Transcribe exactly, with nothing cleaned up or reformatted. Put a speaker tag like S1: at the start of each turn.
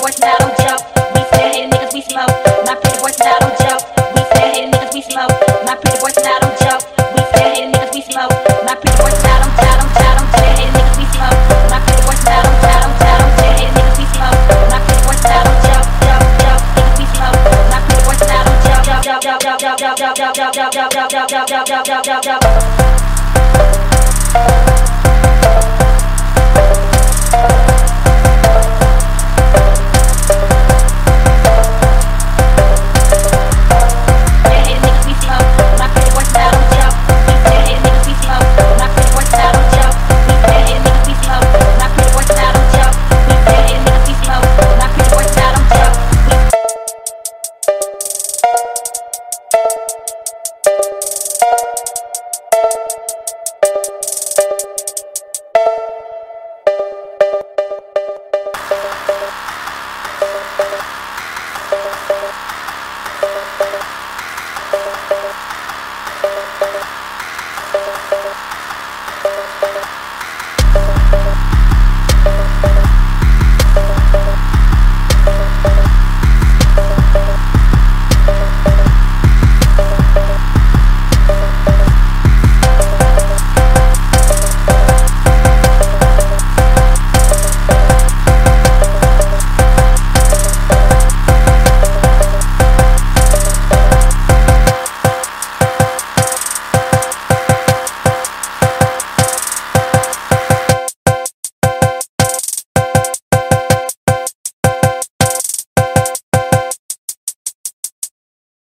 S1: boys now don't joke. We still hating niggas, we smoke. My pretty boys now don't joke. We still hating niggas, we smoke. My pretty boys now don't joke. We still hating niggas, we smoke. My pretty boys now don't, now don't, now don't, still hating niggas, we smoke. My pretty boys now don't, now don't, now don't, still hating niggas, we smoke. My pretty boys now don't joke, joke, joke, niggas, we smoke. My pretty boys now don't joke, joke, joke, joke, joke, joke, joke, joke, joke, joke, joke, joke, joke, joke, joke, joke, joke, joke.